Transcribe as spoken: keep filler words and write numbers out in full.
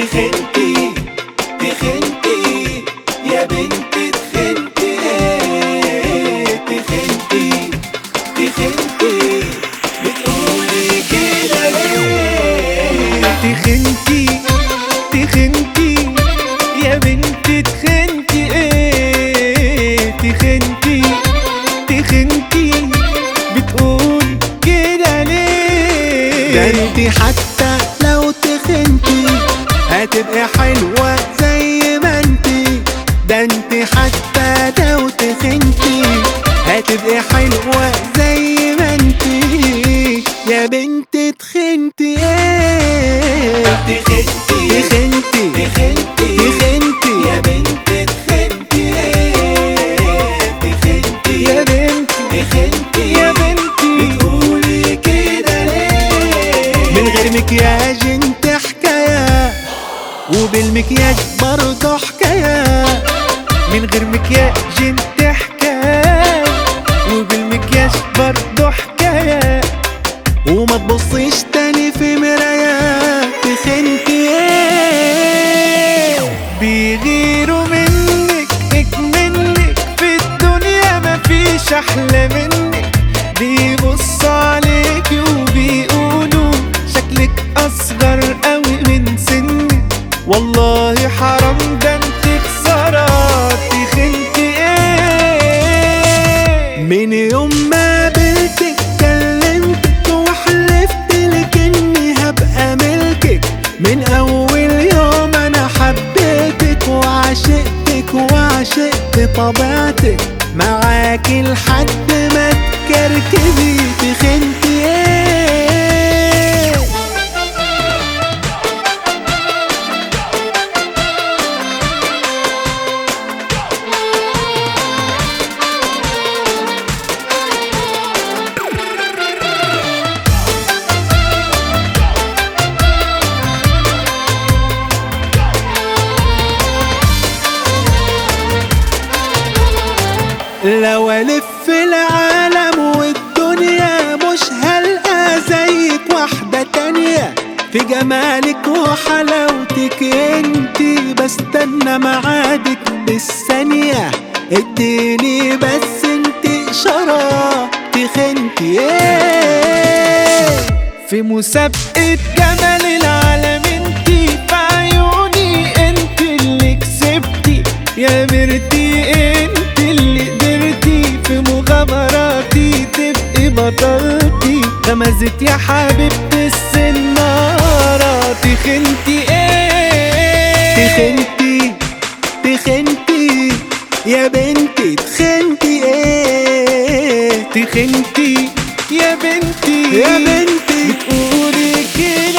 تخنتي تخنتي يا بنتي تخنتي ايه تخنتي تخنتي بتقولي كده ليه تخنتي تخنتي يا بنتي تخنتي ايه تخنتي تخنتي بتقول كده ليه؟ ده انتي حتى لو تخنتي هتبقى حلوة زي ما انتي. ده انتي حتى لو تخنتي هتبقى حلوة زي ما انتي يا بنتي تخنتي ايه تخنتي تخنتي تخنتي تخنتي يا بنتي تخنتي ايه تخنتي يا بنتي تخنتي يا بنتي بتقولي كده ليه؟ من غير مكياج انت حكاية وبالمكياج برضه حكاية. من غير مكياج انت حكاية وبالمكياج برضه حكاية. وما تبصيش تاني في مراية تخنتي ايه بيغيروا منك اكملك في الدنيا مفيش احلى منك. بيبصوا عليكي وبيقولوا شكلك اصغر قوي من سنك. والله حرام ده انت خسارة تخنتي ايه. من يوم ما قابلتك كلمتك وحلفت لك اني هبقى ملكك. من اول يوم انا حبيتك وعشقتك وعشقت طبيعتك معاكي لحد ما تكركبي تخنتي ايه. لو الف العالم والدنيا مش هلقى زيك واحدة تانية في جمالك وحلاوتك. انتي بستنى معادك بالثانية. اديني بس انتي اشارة تخنتي ايه. في مسابقة جمال العالم انتي في عيوني انتي اللي كسبتي يا مرتي. انتي اللي قدرتي في مغامراتي تبقي بطلتي. غمزت يا حبيبتي السنارة تخنتي ايه تخنتي تخنتي يا بنتي تخنتي ايه تخنتي يا بنتي يا بنتي بتقولي كده